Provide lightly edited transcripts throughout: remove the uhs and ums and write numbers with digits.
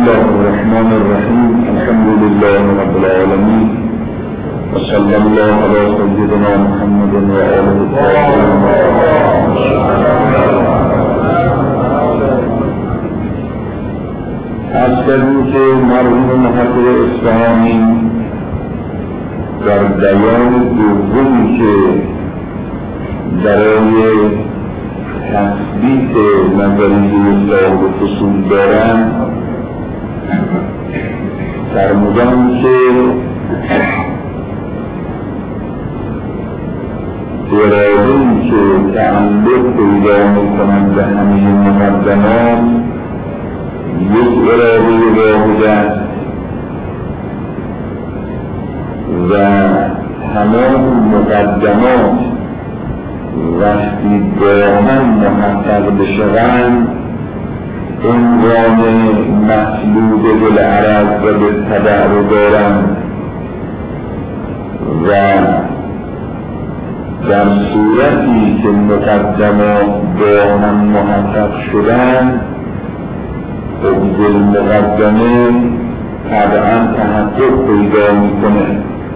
الله الرحمن الرحيم. الحمد لله رب العالمين، وصلى الله على سيدنا محمد وآله الطاهرين. از کردیم که مرحوم محقق اصفهانی در بیان دومی که برای تثبیت نظریه صاحب فصول دارند فرمودند که اراده‌ای که تعلق پیدا می‌کنند به همه مقدمات یک اراده واحد است و تمام مقدمات وقتی با هم محقق بشوند عنوان مطلوب بالعرض و بالتبع رو دارند و در صورتی که مقدمات با هم محقق شدند خب المقدمه طبعا تحقق پیدا میکنه.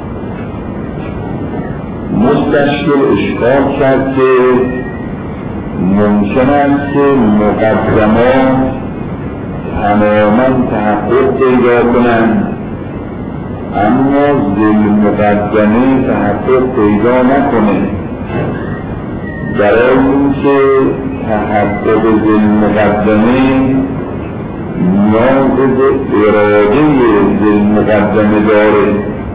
مستشکل اشکال کرد که ممکن است که مقدمات تماما تحقق پیدا کنند اما ذل مقدمه تحقق پیدا نکنه. برای اینکه تحقق ذل مقدمه نیاز به اراده ذل مقدمه داره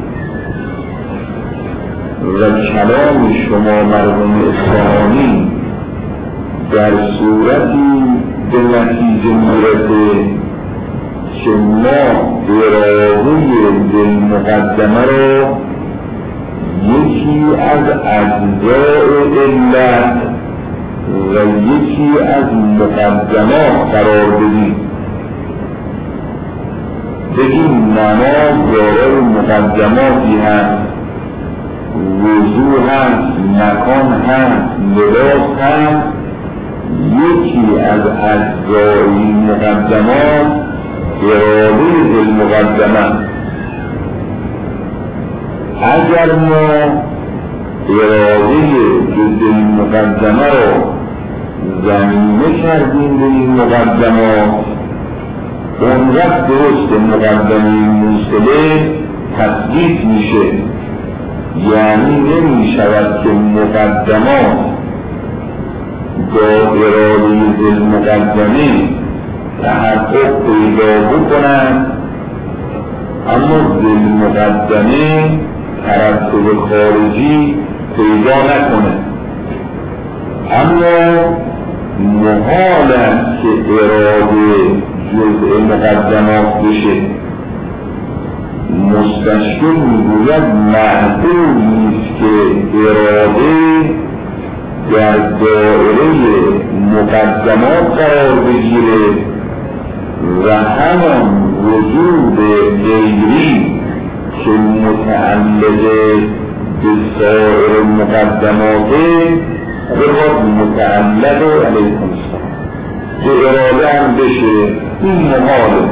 و کلام شما مرحوم اصفهانی در صورتی به نتیجه میرسه که ما اراده ذل مقدمه را یکی از اجزاء علت و یکی از مقدمات قرار بدیم. بگیم نماز دارای مقدماتی هست، وضو هست، مکان هست، لباس هست. یکی از اجزای مقدمات اراده ذل مقدمه. اگر ما اراده ذل مقدمه را زمینه کردیم به این مقدمات اونقدر درست مقدمه موصله تثبیت میشه، یعنی نمی شود که مقدمات با اراده ذل مقدمه تحقق پیدا بکنند اما ذل مقدمه ترتب خارجی پیدا نکنه. اما محال است که اراده جزء مقدمات بشه. مستشکل میگوید معقول نیست که اراده در دایره مقدمات قرار بگیره و همان وجود غیری که متعلق به سایر مقدماته بخواد متعلق علیکم السلام که اراده هم بشه. این محاله.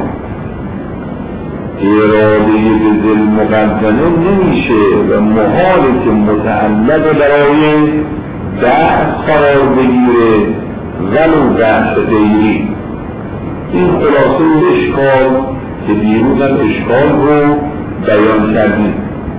اراده به ذل مقدمه نمیشه و محاله که متعلق برای بحث قرار بگیره ولو بحث غیری. این خلاصه اشکال که دیروز هم اشکال رو بیان کردیم.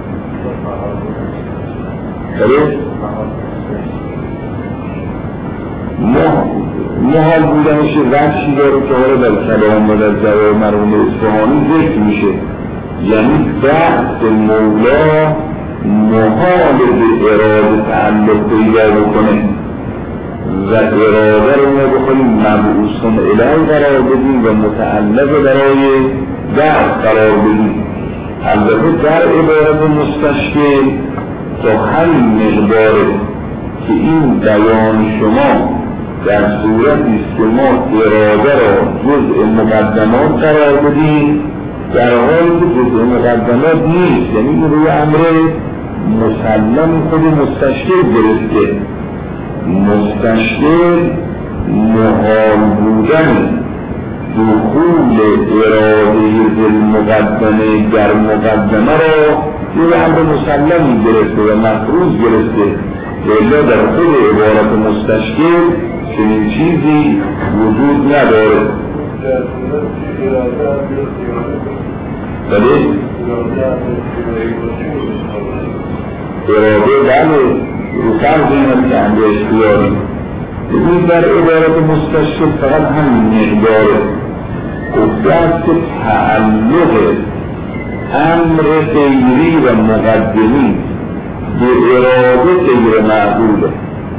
محال بودنش وجهی داره که حالا در کلام و در جواب مرحوم اصفهانی ذکر میشه، یعنی بحث مولا محال به اراده تعلق پیدا بکنه و اراده رو ما بخواهیم مبعوث الیه قرار بدیم و متعلق برای بحث قرار بدیم. البته در عبارت مستشکل تا همین مقداره که این بیان شما در صورتی است که ما اراده را جزء مقدمات قرار بدیم در حالی که جزء مقدمات نیست، یعنی این روی امر مسلم خود مستشکل گرفته. مستشکل محال بودن دخول اراده بالمقدمه در مقدمه را یه امر مسلمی گرفته و مفروض گرفته الا در خود عبارت مستشکل چنین چیزی وجود نداره. بله؟ اراده بله رو فرض این که امر اختیاری ببینید در عبارت مستشکل فقط همین مقداره گفته است که تعلق امر غیری و مقدمی به اراده غیر معقوله.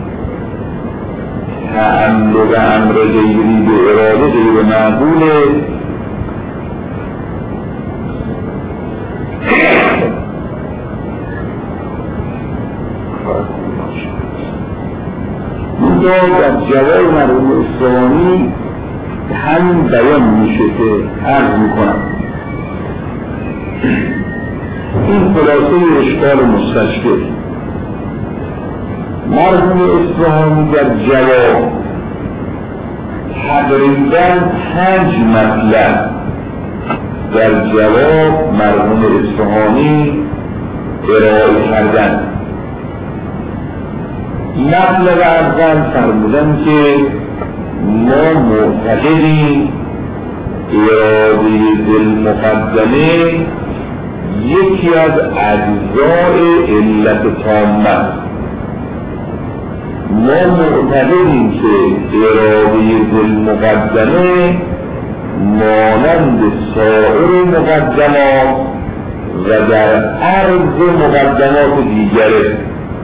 تعلق امر غیری به اراده غیر معقوله. اینجا در جواب مرحوم اصفهانی همین بیان میشه که عرض میکنم. این خلاصه اشکال مستشکل. مرحوم اصفهانی در جواب تقریباً 5 مطلب در جواب مرحوم اصفهانی ارائه کردن. مطلب اول فرمودن که ما معتقدیم اراده بالمقدمه یکی از اجزای علت تامه. ما معتقدیم که اراده بالمقدمه مانند سایر مقدمات و در عرض مقدمات دیگره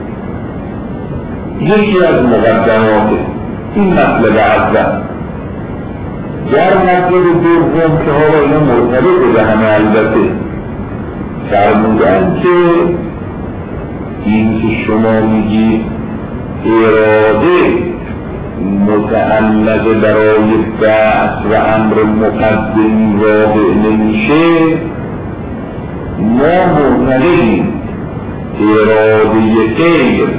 یکی از مقدمات. این مطلب اول. در مطلب دوم که حالا اینا مرتبط به همه البته فرمودن که این که شما میگید اراده متعلق برای بعث و امر مقدمی واقع نمیشه. ما معتقدیم اراده غیر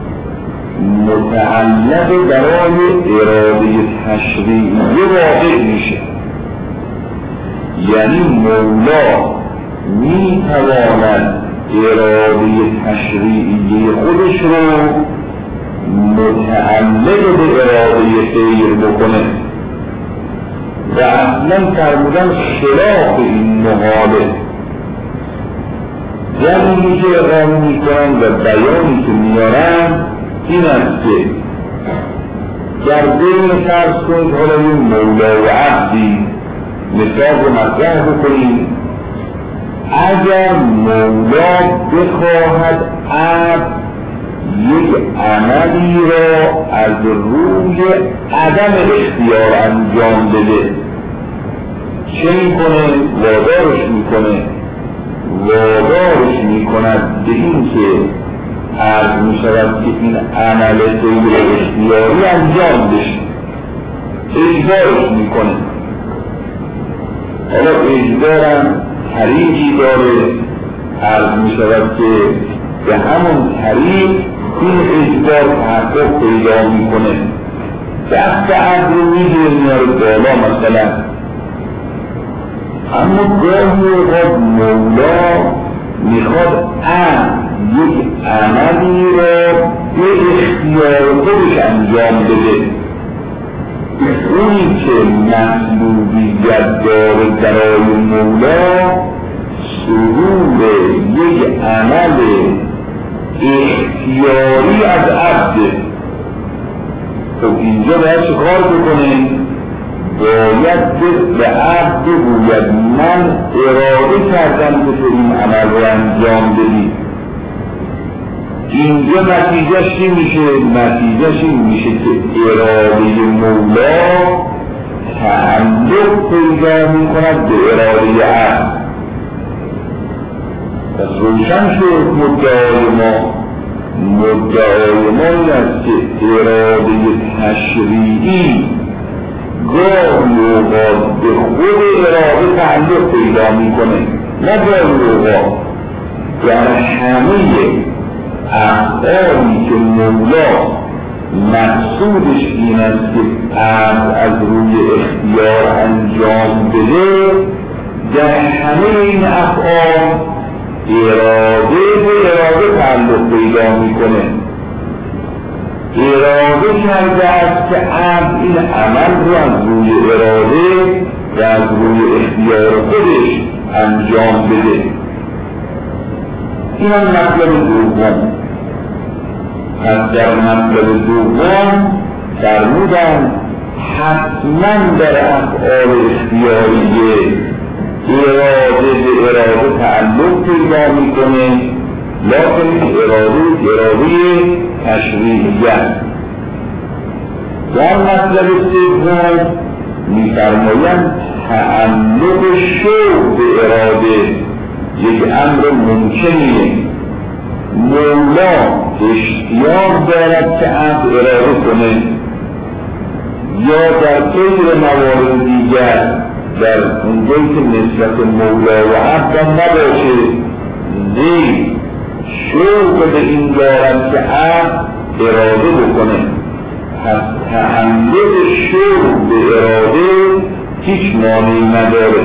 متعلق برای اراده تشریعی واقع میشه. یعنی مولا میتواند اراده تشریعی خودش رو متعلق به اراده غیر بکنه و اصلا فرمودن خلاف این مقابل. دلیلی که اقامه میکنن و بیانی که میارن این است که در بین فرض کنید حالا این مولا و عبدی مثال رو مطرح بکنید. اگر مولا بخواهد عبد یک عملی را از روی عدم اختیار انجام بده چه میکنه؟ وادارش میکنه. وادارش میکند به این که عرض میشود که این عمل غیر اختیاری انجام بشه. اجبارش میکنه. حالا اجبارم طریقی داره عرض میشود که به همون طریق این اجبار تحقق پیدا میکنه. دست عبد رو میگه میاره بالا مثلا. اما گاهی اوقات مولا میخواد یک عملی را به اختیار خودش انجام بده. اونی که مطلوبیت داره برای مولا صدور یک عمل اختیاری از عبده. خب اینجا باید چه کار بکنه؟ باید به عبد بگوید من اراده کردم که تو این عمل رو انجام بدی. اینجا نتیجهش چی میشه؟ نتیجهش این میشه که اراده مولا تعلق پیدا میکند به اراده عبد. پس روشن شد مدعای ما. مدعای ما این است که اراده تشریعی گاهی اوقات به خود اراده تعلق پیدا میکنه. نه گاهی اوقات در همه افعالی که مولا مقصودش این است که از روی اختیار انجام بده، در همه این افعال اراده به اراده تعلق پیدا میکنه. اراده کرده است که عبد این عمل رو از روی اراده و از روی اختیار خودش انجام بده. این هم مطلب دوم. پس در مطلب دوم فرمودن حتما در افعال اختیاریه اراده به اراده تعلق پیدا میکنه، لکن اراده تشریعیه. در مطلب سوم میفرمایند تعلق شوق به اراده یک امر ممکنیه. مولا اشتیاق دارد که عبد اراده کنه، یا در غیر موارد دیگر در اونجایی که نسبت مولا و عبد نباشه زیر شوق به این دارد که عبد اراده بکنه. پس تعلق شوق به اراده هیچ مانعی نداره.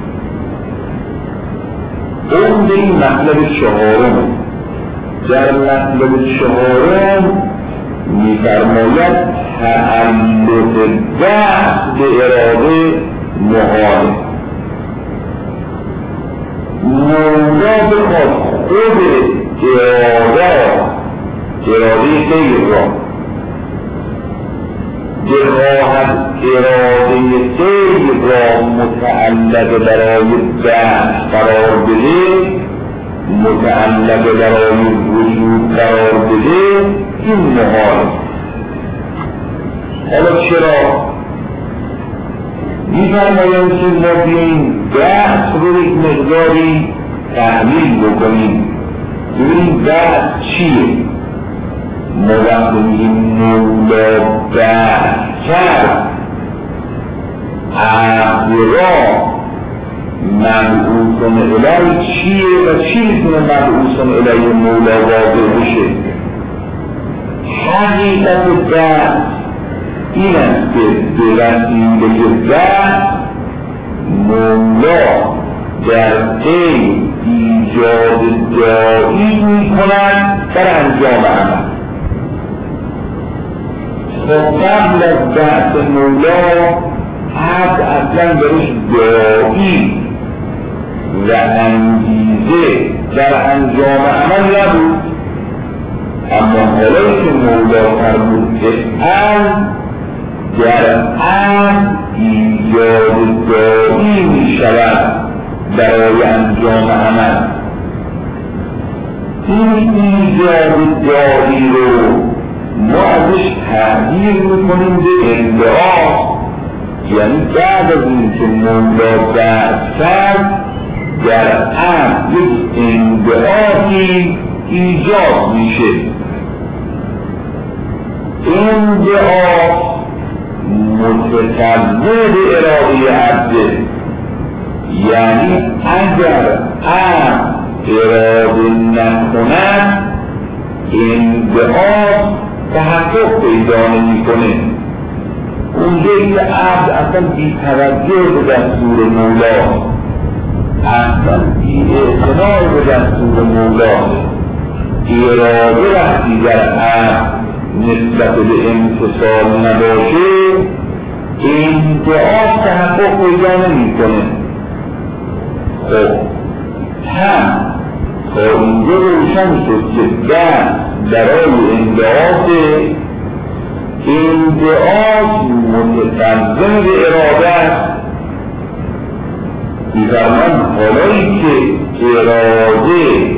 اون به این مطلب چهارم. در مطلب چهارم می‌فرماید تعلق دست به اراده محال. مولا بخواد خود اراده غیر را بخواهد اراده غیر را متعلق برای دست قرار بده، متعلق برای وجود قرار بده، این محال. حالا چرا؟ می‌فرمایند که ما بیاییم دست رو یک مقداری تحلیل بکنیم، ببینیم دست چیه. ما وقتی میگیم مولا دست کرد، عبد را مبعوث الیه چیه و چی میتونه مبعوث الیه مولا واقع بشه؟ حقیقت دست این است که به وسیله دست مولا در غیر ایجاد داعی میکند در انجام عمل. قبل از دست مولا عبد اصلا درش داعی و انگیزه در انجام عمل نبود. اما حالا که مولا فرمود افعل، در عبد ایجاد داعی می شود برای انجام عمل. این ایجاد داعی رو ما ازش تغییر میکنیم به اندعا، یعنی بعد از این که مولا دست کرد در عبد یک اندعایی ایجاد میشه. اندعا متطلب اراده عبده، یعنی اگر عبد اراده نکند اندعا تحقق پیدا نمی‌کنه. اونجایی که عبد اصلا بی‌توجه به دستور مولا، اصلا بی‌اعتنا به دستور مولا، اراده وقتی در عبد نسبت به امتصال نباشه اندعا تحقق پیدا نمی‌کنه. خب هم تا اینجا روشن شد که دست برای اندعاست، اندعاست متقدم به اراده است. بی‌فرمان حالایی که اراده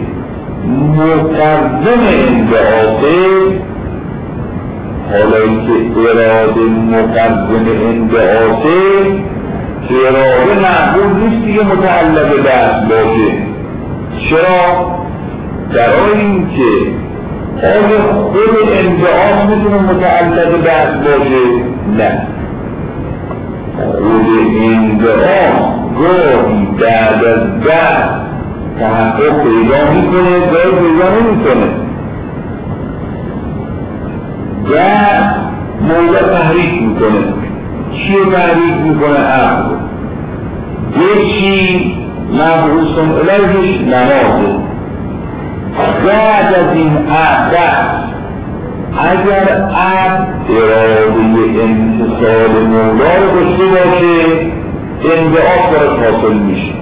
مقدم اندعاست، حالایی که اراده مقدم اندعاست، اراده معقول نیست دیگه متعلق دست باشه. چرا؟ برای اینکه آیا خود اندعاست میتونه متعلق دست باشه؟ نه. خود اندعاست گاهی بعد از دست تحقق پیدا میکنه، گاهی پیدا نمیکنه. دست مولا تحریک میکنه. چی رو تحریک میکنه؟ عقل. یه چی مبعوث الیهش نمازه. بعد از این دست اگر عقل اراده امتصال مولا رو داشته باشه انبعاث براش حاصل میشه.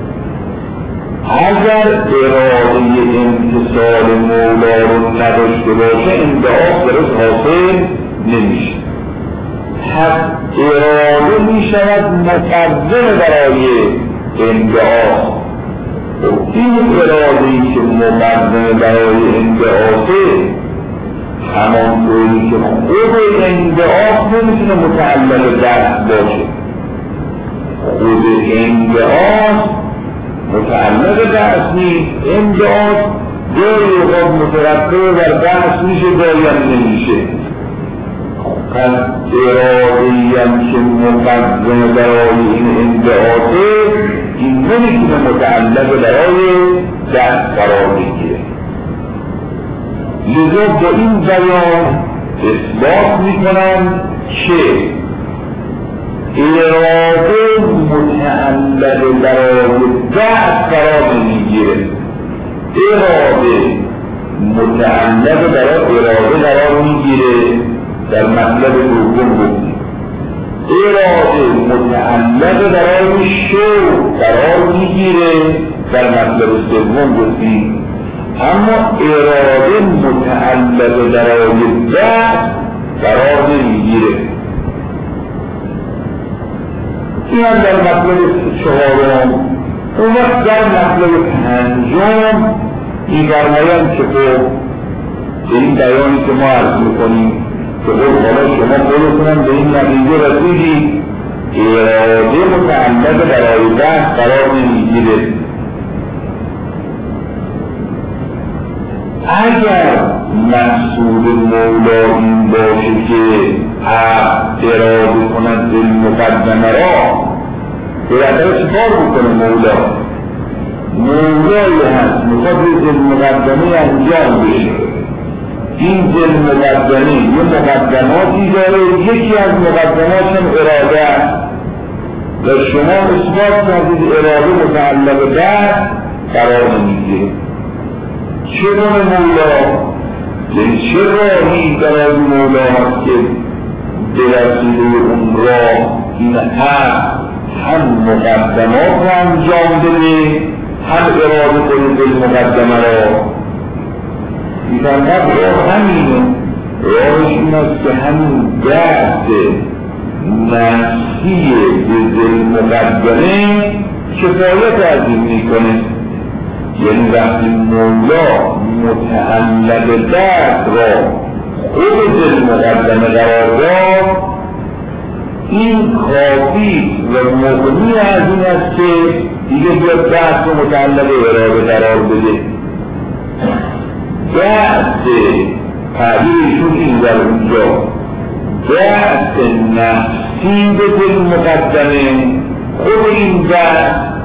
اگر اراده امتصال مولا رو نداشته باشه انبعاث براش حاصل نمیشه. پس اراده میشود مقدم برای انبعاث. این اراده‌ای که مقدم برای انبعاثه همانطوری که خود انبعاث نمیتونه متعلق دست باشه. خود انبعاث متعلق دست نیست. انبعاث جایی اوقات مترتب بر دست میشه، جایی هم نمیشه. پس اراده‌ای هم که مقدم برای این انبعاثه این نمیتونه متعلق برای دست قرار بگیره. لذا با این بیان اثبات میکنن که اراده متعلق برای دست قرار نمیگیره. اراده متعلق برای اراده قرار میگیره. در مطلب دوم گفتیم اراده متعلق برای شوق قرار میگیره. در مطلب سوم گفتیم اما اراده متعلق برای دست قرار نمیگیره. این هم در مطلب چهارم. اون وقت در مطلب پنجم می‌فرمایند که خب این بیانی که ما عرض می‌کنیم که حالا شما خودتون به این نتیجه رسیدید اراده متعلق برای دست قرار نمیگیره. اگر مقصود مولا این باشه که اراده کند دل مقدمه را باید چیکار بکنه؟ مولایی هست میخواد دل مقدمه انجام بشه. این دل مقدمه یه مقدماتی داره، یکی از مقدمات هم اراده است و شما اثبات کردید اراده متعلق دست قرار نمیگیره. چگونه مولا؟ یعنی چه راهی برای مولا هست که برسیده اون راه این هم مقدمات رو انجام بده هم اراده کنید دل مقدمه را. میفرمد راه همینه. راهش این است که همین دست نفسی به دل مقدمه کفایت از این میکنه. یعنی وقتی مولا متعلق دست را خود دل مقدمه قرار داد این کافی و مغنی از این است که دیگه بیاد دست رو متعلق اراده قرار بده. دست تعبیرشون این در اونجا دست نفسی به دل مقدمه خود این دست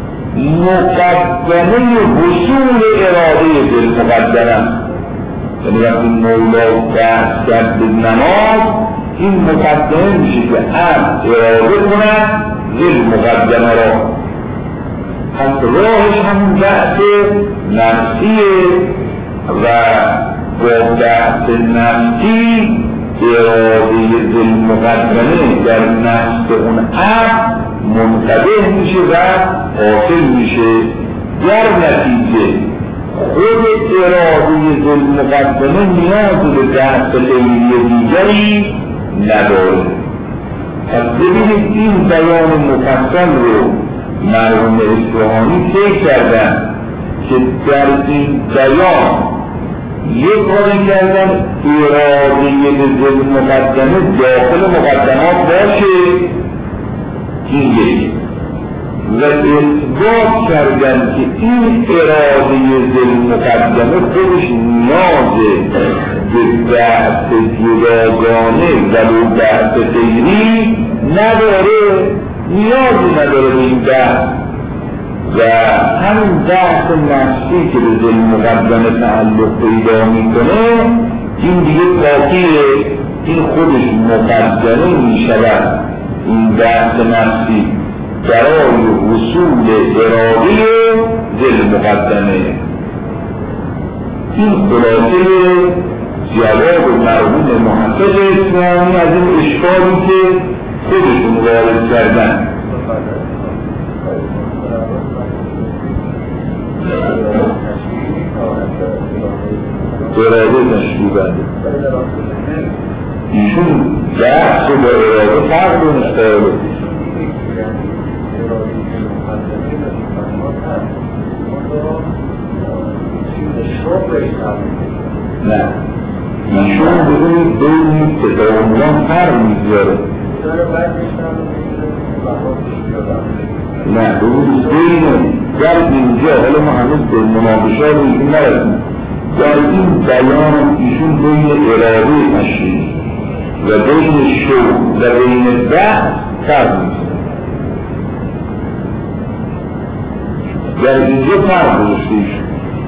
مقدمه حصول اراده دل مقدمه. یعنی وقتی مولا دست کرد به نماز این مقدمه میشه که اراده کنه دل مقدمه را. پس راهش همون دست نفسیه و با دست نفسی اراده دل مقدمه در نفس اون منتبه میشه و حاصل میشه. در نتیجه خود اراده دل مقدمه نیاز به دست غیری دیگری نداره. پس ببینید این بیان مفصل رو مرحوم اصفهانی طی کردن که در این بیان یک کاری کردن اراده دل مقدمه داخل مقدمات باشه این یک و اثبات کردن که این اراده دل مقدمه خودش نیاز به دست جداگانه ولو دست غیری نداره، نیازی نداره به این دست و همین دست نفسی که به دل مقدمه تعلق پیدا میکنه این دیگه کافیه، این خودش مقدمه می شود این دست نفسی برای وصول اراده ذل مقدمه. این خلاصه جواب مرحوم محقق اسلامی از این اشکالی که خودشون وارد کردن. اراده تشریح بنده ایشون بحث با اراده فرق دونسته. نه ایشون بگوید بین تداومون فرق میگذاره. نه بگوید بین در اینجا حالا ما هنوز به مناقشات ایشون نرسیم، در این بیان ایشون بین اراده تشریح و بین شوق و بین بحث فرق میگذاره. در اینجا فرق داشته ایشون.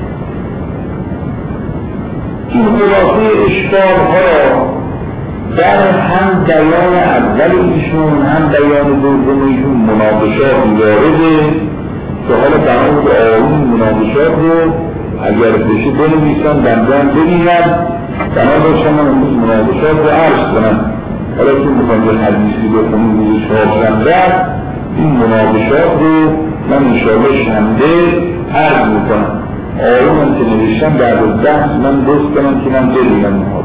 این خلاصه اشکال ها در هم بیان اول ایشون هم بیان دوم ایشون مناقشات وارده که حالا برای آیین مناقشات رو اگر بشه بنویسم بندان ببینم بنا داشتم من امروز مناقشات رو عرض کنم. حالا چون میخوام یه حدیثی بخونیم روز شنبه این مناقشات رو من انشاءالله شنبه عرض میکنم. آیون که نوشتم بعد از بحث من دوست کنم که من ببینم نهاد.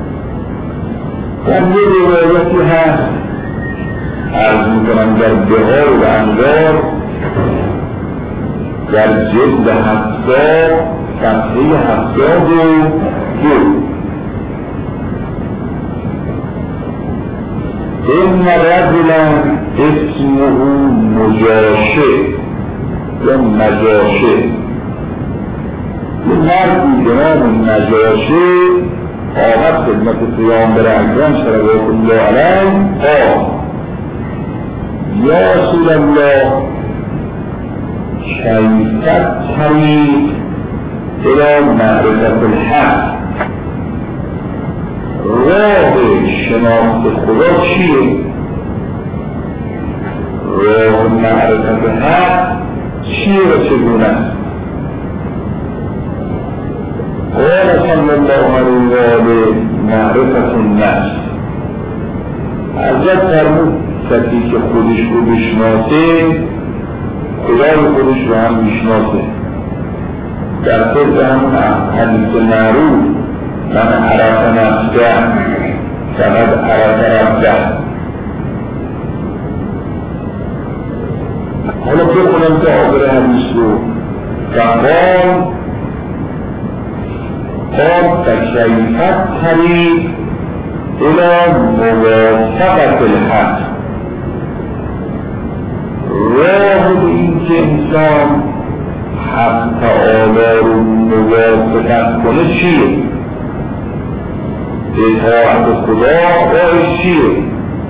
در یه روایتی هست عرض میکنم در بهار و انوار در جلد 70 صفحه 72 این رجلا اسمه مجاشه یا مجاشه، این مردی به نام نجاشه آمد خدمت پیامبر اکرم صلوات الله علیه قال یا رسول الله کیف الطریق الی معرفت الحق، راه شناخت خدا چیه؟ راه معرفت حق چیه و چگونه است؟ قال صلی الله علیه و آله معرفت النفس. حضرت فرمود کسی که خودش رو بشناسه خدای خودش رو هم میشناسه. در طرز همون حدیث معروف من عرف نفسه فقد عرف ربه. حالا بخونم که آخر حدیث رو فقال فکیف الطریق الی موافقت الحق، راه به این که انسان حق تعالی رو موافقت کنه چیه؟ اطاعت خدا راهش چیه؟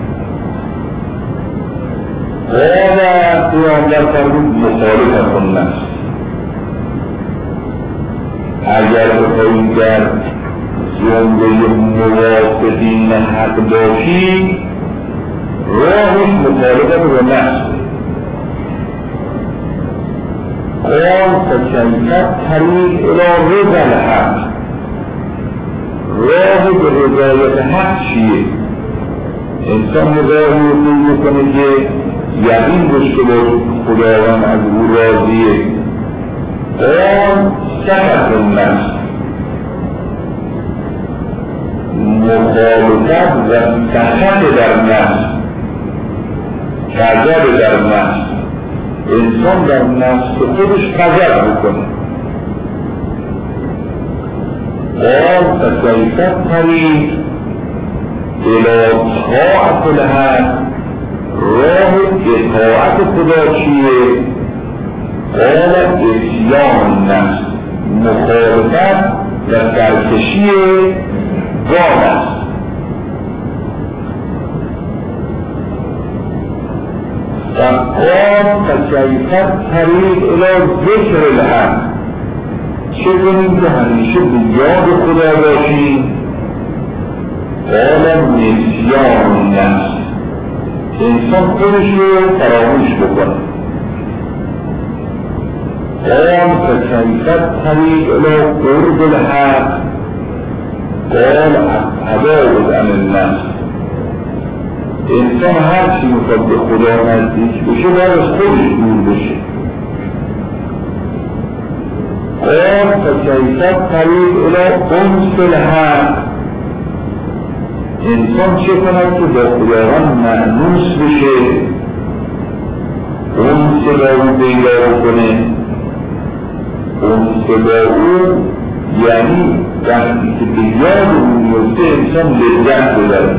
قال پیامبر فرمود مخالفت النفس. اگر بخواهی در زمره موافقین حق باشی راهش مخالفت با نفس. قال فکیف الطریق الی رضا الحق، راه به رضایت حق چیه؟ انسان راهی رو طی کنه که یقین داشته باشه خداوند از او راضیه. قال سکت النفس، مخالفت و سکت در نفس، غضب در نفس، انسان در نفس خودش غضب بکنه. قال فکیف الطریق الی طاعت الحق، راه اطاعت خدا چیه؟ قال عصیان النفس، مخالفت و سرکشی گام است. فقال فکیف الطریق الی ذکر الحق، چه کنیم که همیشه به یاد خدا باشیم قال نسیان نفس، انسان خودش رو فراموش بکنه. قال فکیفت طریق الی قرب الحق، قال ابتعد عن النفس، انسان هر چی میخواد به خدا نزدیک بشه باید از خودش دور بشه. قال فکیفت طریق الی انس الحق، انسان چه کند که با خداوند مأنوس بشه، انس با او پیدا کنه. انس با او یعنی وقتی که به یاد او میفته انسان لذت ببره.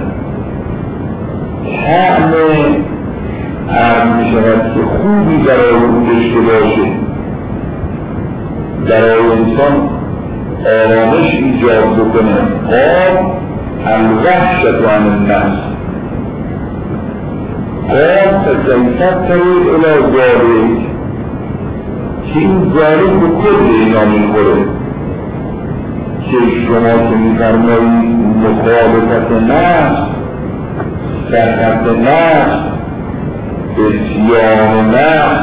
طعم عرض میشود که خوبی برای او داشته باشه، برای انسان آرامش ایجاد بکنه. قال الوحشة عن النفس، قال فکیفت طریق الی ذالک، که این ذالک به کل اینا میخوره که شما که میفرمایید مخالفت نفس، سخط نفس، اسیان نفس،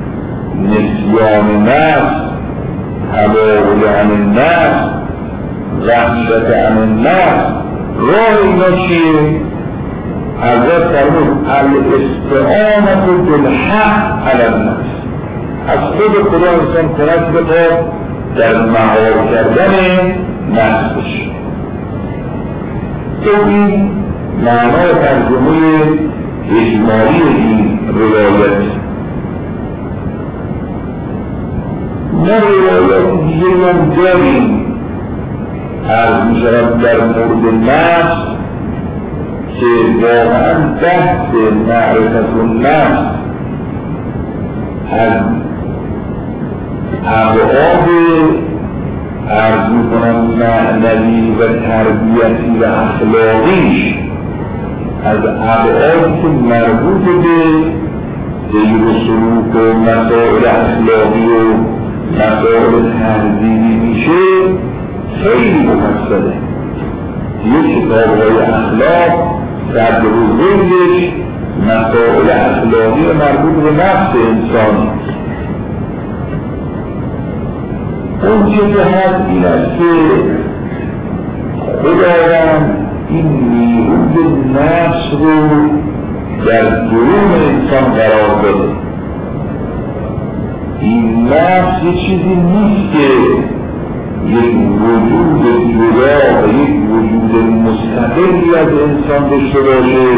نسیان نفس، تباعد عن النفس، وحشت عن النفس، راه اینا چیه؟ حضرت فرمود الاستعانة بالحق علی النفس، از خود خدا انسان کمک بخواد در مهار کردن نفسش. تو این معنای ترجمه اجمالی این روایت. ما روایت دیگه هم داریم عرض میشود در مورد نفس که واقعا بحث معرفت النفس از ابعاد عرض میکنم معنوی و تربیتی و اخلاقیش، از ابعادی که مربوط به سیر و سلوک و مسائل اخلاقی و مسائل تهذیبی میشه خیلی مفصله. یک کتاب‌های اخلاق در بزرگش مسائل اخلاقی مربوط به نفس انسان. اون چه که هست این است که خداوند این نیروی نفس رو در درون انسان قرار داده. این نفس یه چیزی نیست که یک وجود جدا و یک وجود مستقلی از انسان داشته باشه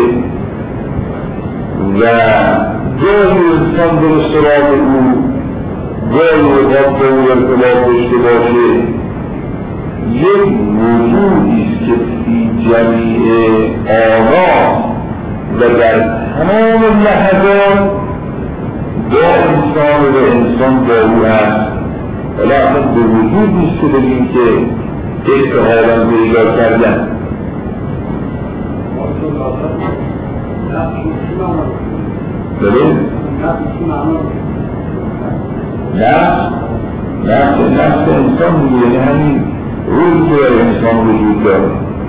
و گاهی انسان در سراغ او گاهی اوقات به او ارتباط داشته باشه. یک وجودیست که فی جمیع آنها و در تمام لحظات با انسان و انسان با او هست. ولی اصلا به وجود نیست که بگیم که استحالا پیدا کردن. بله؟ نفس انسان میگه، یعنی همین روی که در انسان وجود داره.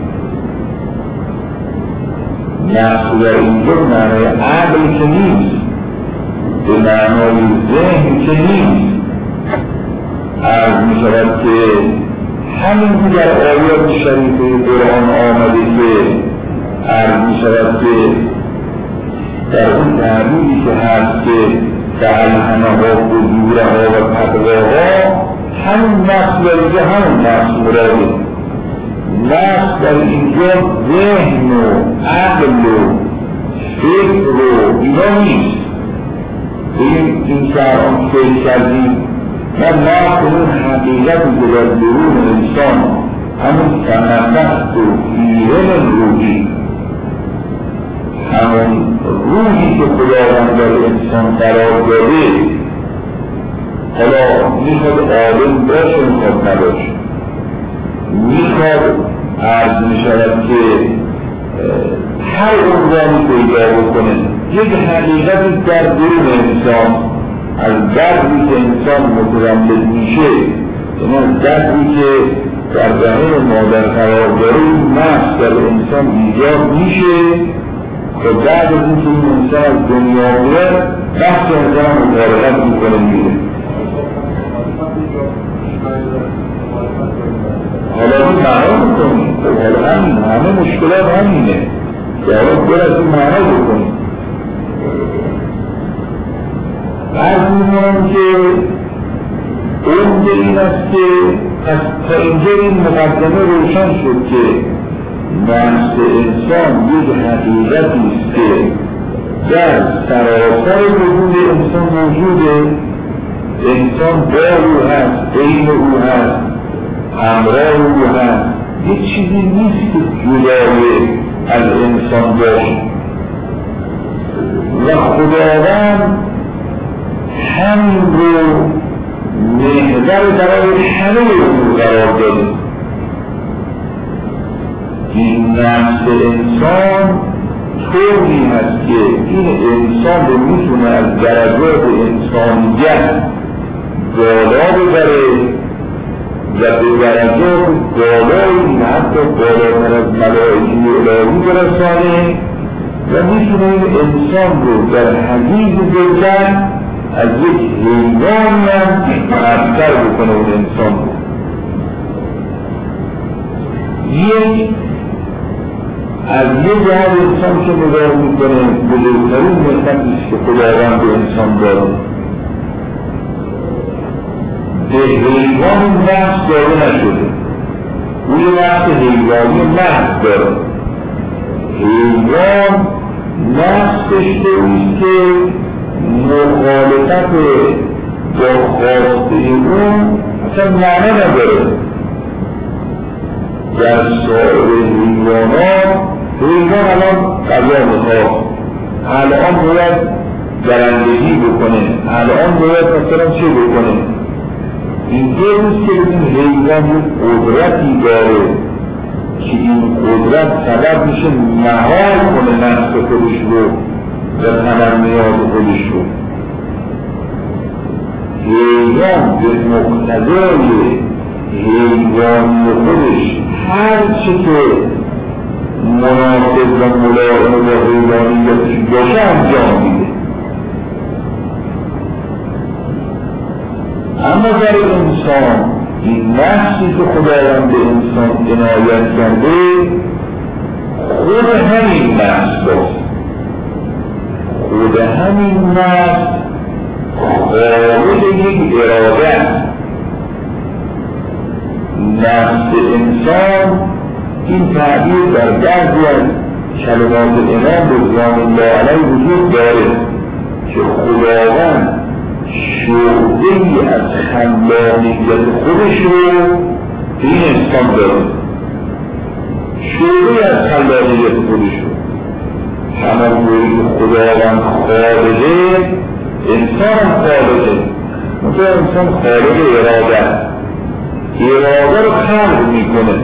نفس در اینجا معنی عقل که نیست، به معنی ذهن که نیست. عرض می شود که همین که در آیات شریف قرآن آمده که عرض می شود که در اون تعبیری که هست که فَأَلْهَمَهَا فُجُورَهَا و تَقْوَاهَا، همین نفس در اینجا همین نفس مراده. نفس در اینجا ذهن و عقل و فکر و اینا نیست. این که الان فکر کردیم و نفس اون حقیقتی که در درون انسان همون تنفس و ایران روحی، همون روحی که خداوند در انسان قرار داده، حالا میخواد عالم باشه میخواد نباشه، میخواد عرض میشود که هر عنوانی پیدا بکنه. یک حقیقتی در درون انسان از دردی که انسان متولد میشه، یعنی از دردی که در دهن مادر قرار داره، این نفس در انسان ایجاد میشه که بعد از اینکه این انسان از دنیا میره نفس انسان مطابقت میکنه میره. حالا این معنا بکنیم، حالا همه مشکلات همینه، جواب برد این معنا بکنیم. از میمونم که اون این است که تا اینجا این مقدمه روشن شد که نفس انسان یک حقیقتی است که در سراسر وجود انسان موجوده. انسان با او هست، بین او هست، همراه او هست، یک چیزی نیست که جدای از انسان باشه و خداوند همین رو محور برای همه امور قرار داده. این نفس انسان طوری هست که این انسان رو میتونه از درجات انسانیت بالا ببره و به درجات بالایی حتی بالاتر از ملائکه الهی برسانه و میتونه این انسان رو در حدیث بزن از یک حیوانی هم افضل بکنه اون انسان رو. از یک جهت انسان که نگاه میکنه بزرگترین نعمتیست که خداوند به انسان داره. به حیوان نفس داده نشده، او یه نفس حیوانی نفس داره. حیوان نفس داشته اوست که مخالفت با خواسته اون اصلا معنی نداره. در سایر حیوانات حیوان الان غذا میخواد، الان باید درندگی بکنه، الان باید مثلا چه بکنه. این روز که این حیوان یک قدرتی داره که این قدرت سبب میشه مهار کنه نفس خودش رو و تمنیات خودش رو. حیوان به مقتضای حیوانی خودش هر چه که مناسب و ملائم با حیوانیتش باشه انجام میده. اما در انسان این نفسی که خداوند به انسان عنایت کرده خود همین نفس باست. خود همین نفس خارج یک اراده است. نفس انسان این تعبیر در بعضی از کلمات امام رضوان الله علیه وجود داره که خداوند شعبه‌ای از خلاقیت خودش رو به این انسان داره. شعبه‌ای از خلاقیت خودش رو همان گویی که خداوند خالقه، انسان خالقه. مثلا انسان خالق اراده رو خلق میکنه.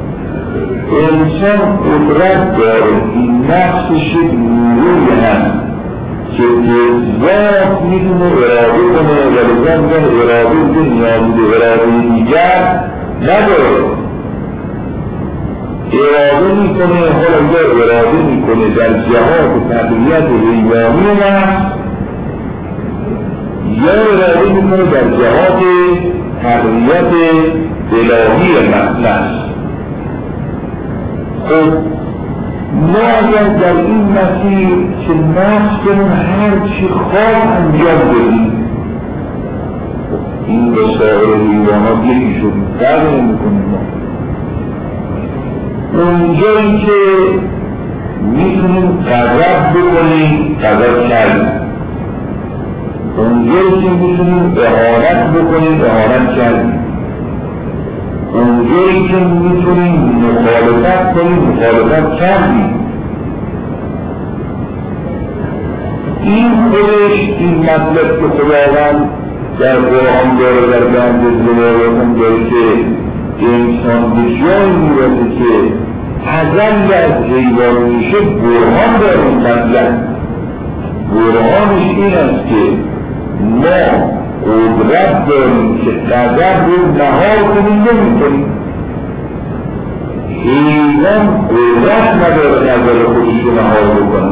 انسان قدرت داره، این نفسش یک نیروی هست که ذات میتونه اراده کنه و لذا میگن اراده که نیازی به اراده دیگر نداره. اراده میکنه، حالا یا اراده میکنه در جهات تقویت حیوانی نفس یا اراده میکنه در جهات تقویت الهی نفس. خب ما اگر در این مسیر که نفسمون هر چی خواه انجام بدیم، این به سایر حیوانات یکی شد فرق نمی‌کنیم. ما اونجایی که میتونیم غضب بکنیم غضب کردیم، اونجایی که میتونیم اهانت بکنیم اهانت کردیم، اونجایی که میتونیم مخالفت کنیم مخالفت کردیم. این خودش این مطلب که خداوند در قرآن داره در بند زبارتون داره که انسان به جایی میرسه که ازل از حیوان میشه. برهان داره این مطلب. برهانش این است که ما قدرت داریم که غضب رو مهار کنیم نمی کنیم. حیوان قدرت نداره نظر خودش رو نهار بکنه.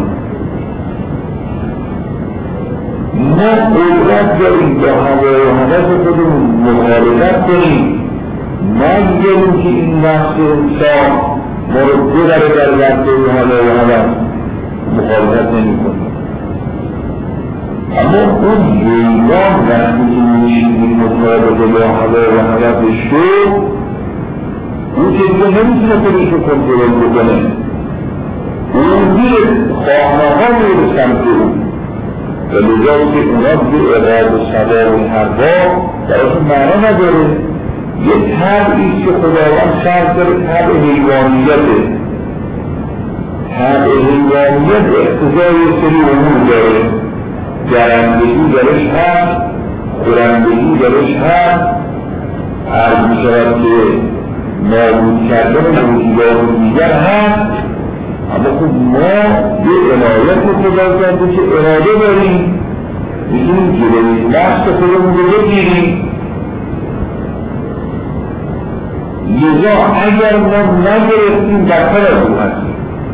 ما قدرت داریم با هوای و هدف خودمون مخالفت کنیم، نگذاریم که این نفس انسان ما رو ببره در رفته و هوای و هدف، مخالفت نمی کنیم. اما اون حیوان وقتی که میشیم مطابق با هوای و هدفش رو، اون که دیگه نمیتونه خودش رو کنترل بکنه، اون میره خواهناها میره به سمت اون و لذا که اونا به اقاد و صدا و حرفا براشون معنا نداره. یه طبعی که خداوند شرط داره، طبع حیوانیته. طبع حیوانیت اقتضای سری امور داره، درندگی درش هست، خورندگی درش هست، عرض می شود که نابود کردن موجودات دیگر هست. اما خب ما یه عنایت رو خدا کرده که اراده داریم، میتونیم جلوی نفس خودمون رو بگیریم. لذا اگر ما نگرفتیم بدتر از او هستیم،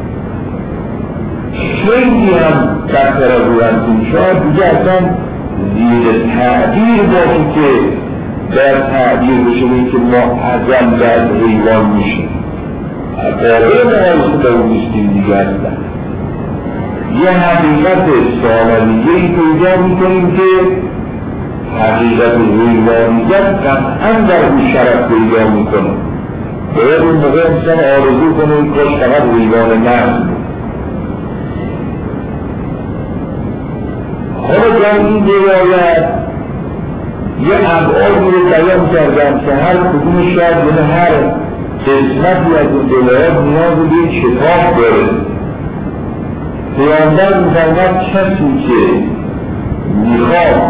خیلی هم بدتر از او هستیم. شاید دیگه اصلا زیر تعبیر باشه که در تعبیر بشه که ما ازم در حیوان میشیم، قابل مقایسه با اون نیستیم دیگه هستن. یه حقیقت سامانیه‌ای پیدا میکنیم که حقیقت حیوانیت قطعا در اون شرف پیدا میکنه. باید اون موقع انسان آرزو کنه کاش فقط حیوان نرم. حالا در این روایت یه ابعادی رو بیان کردم که هر کدوم شاید یعنی هر قسمتی از این روایت نیاز به یک کتاب داره. پیامبر می‌فرماید کسی که میخواد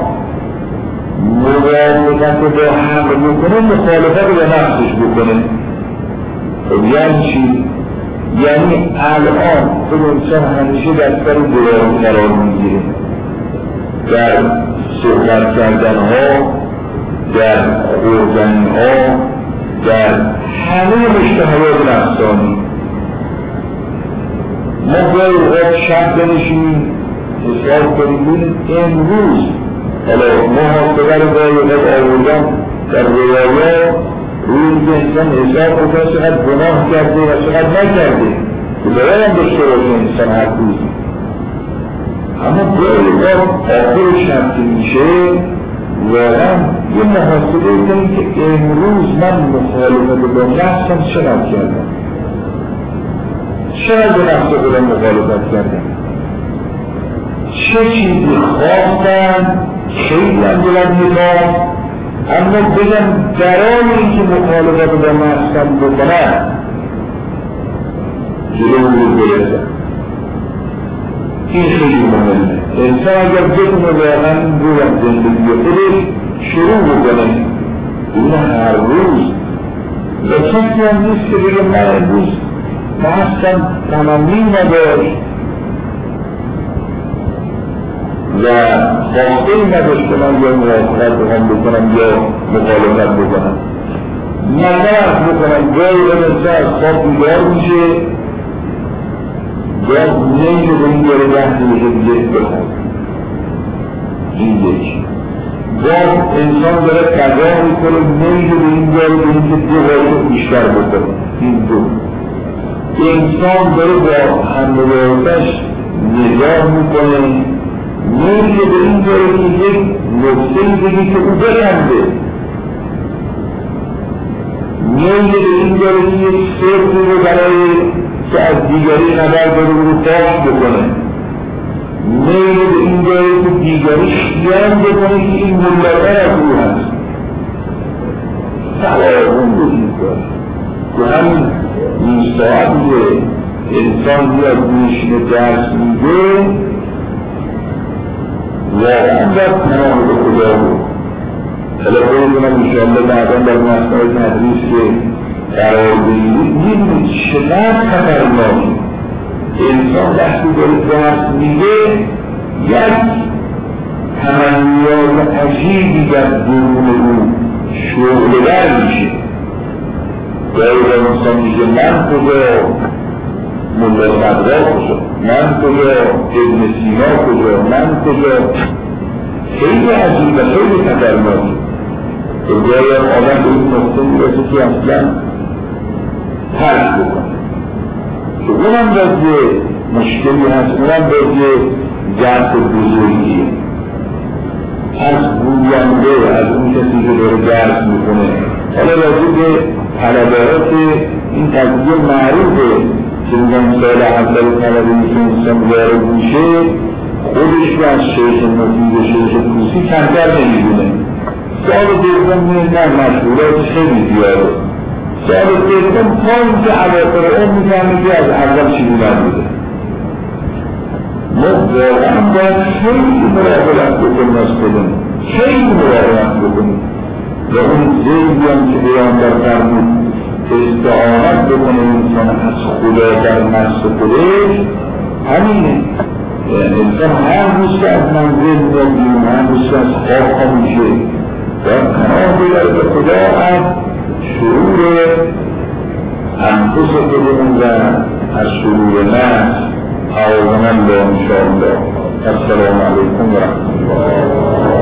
موافقت با حق بکنه مخالفت با نفسش بکنه. خب یعنی چی؟ یعنی الان خود انسان همیشه در سر گناه قرار میگیره، در صحبت کردن ها، در خوردن ها، در همه مشتهیات نفسانی. ما گاهی اوقات شب بنشینیم حساب کنیم امروز حالا محاسبه رو گاهی اوقات آوردن در روایات روی که انسان حساب کنه چقدر گناه کرده و چقدر نکرده که باید هم داشته باشه انسان هر روز. اما گاهی اوقات آخر شب که میشه واقعا یه محاسبه کنیم که امروز من مخالفت با نفسم چقدر کردم، چقدر به نفس خودم مخالفت کردم، چه چیزی خواستم خیلی هم دلم میخواست، اما بگم برای اینکه مخالفت با نفسم بکنم جلو رو برسم. این خیلی مهمه. انسان اگر بتونه واقعا این رو هم زندگی خودش شروع بکنه این هر روز و کسی هم نیست که بگه من امروز نفسم تمامی نداشت و خواسته ای نداشت که من یا موافقت بکنم یا مخالفت بکنم. نظر بکنم گاهی به انسان از خواب بیدار میشه باید نیمه به این داره بحثی بشه دیگه بخواد. این یکی باید انسان داره قضا میکنه نیمه به این داره به این که دو غایت بیشتر بکنه. این دو انسان داره با همراهش نگاه میکنه نیمه به این داره که یک نکته بگی که او بخنده، نیمه به این داره که یک سرد رو برای که از دیگری خبر داره رو پاش بکنه، میل به این داره که دیگری خیال بکنه که این ملتر از او هست. توازن رو این کار که همین این ساعتی که انسان بیاد میشینه درس میگه واقعا باید پناه به خدا بود. حالا خودتونم انشاءالله بعدا در مسئله تدریس که قرار بگیرید میدونید چقدر خطرناکه. انسان وقتی داره درس میگه یک تمنیات عجیبی در درون او شعله‌ور میشه. گاهی انسان میگه من کجا، ملا صدرا کجا، من کجا، ابن سینا کجا، من کجا. خیلی عجیب و خیلی خطرناکه. گاهی آدم به این نقطه میرسه که اصلا ترک بکنه که اونم باز یه مشکلی هست، اونم باز یه درس بزرگیه. از گوینده، از اون کسی که داره درس میکنه. حالا راجع به طلبات این قضیه معروفه که میگن سال اول طلبه که انسان وارد میشه خودش رو از شیخ مفید شیخ توسی کمتر نمیدونه. سال دوم نه مشغولات خیلی زیاده. سال دوم تا اینکه اواخر اون میفهمه که از اول چیزی نبوده. ما واقعا باید خیلی مراقبت بکنیم از خودمون، خیلی مراقبت بکنیم و اون زیدی هم که پیامبر فرمود استعانت بکنه انسان از خدا در نفس خودش همینه. انسان هر روز که از منزل میاد، هر روز که از خواب میشه باید پناه بیاره به خدا از شرور انفس خودمون و از شرور نفس. أعوذ بالله إن شاء الله. السلام عليكم ورحمة الله.